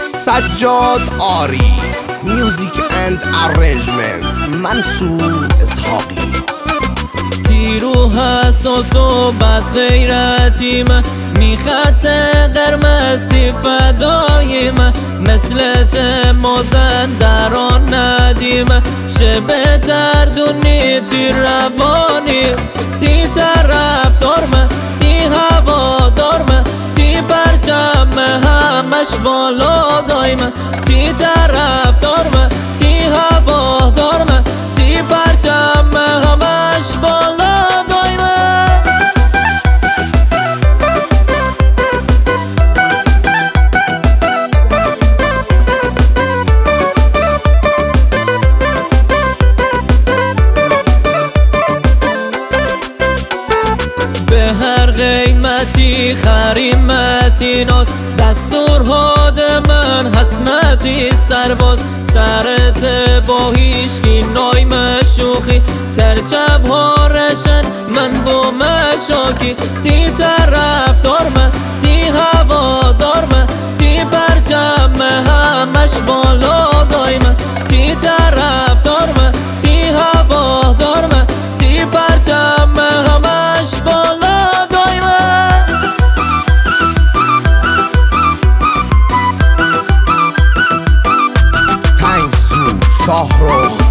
سجاد آری. میوزیک اند ارنجمنت منصور اسحاقی. تیرو حساس و بد غیرتی من، میخط قرمزتی فدای من، مثلت مازندران ندیم، شب دردونی تی روانی، تی طرف دارم تی هوا دارم، تی پرچم همش بالا دایم، تی طرف دارم تی هوا دارم، تی پرچم همش بالا دایم. به هر قیمتی خریمتی ناز، دستور من حسمتی سرباز، سرت با هیشگی نای مشوخی، ترچب ها رشن من با مشاکی، تی طرف دارم تی هوا دارم، تی پرچم همش بالا دایم، تی طرف دارم تی هوا دارم، تی پرچم همش بالا دایم. Thanks to شاهرخ